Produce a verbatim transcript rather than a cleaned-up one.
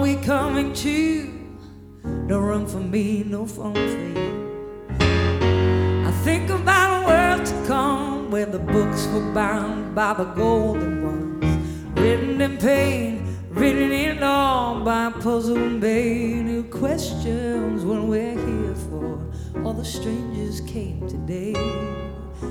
we coming to? No room for me, no fun for you. I think about a world to come where the books were bound by the golden ones, written in pain, written in all by puzzled maid who questions what we're here for. All the strangers came today.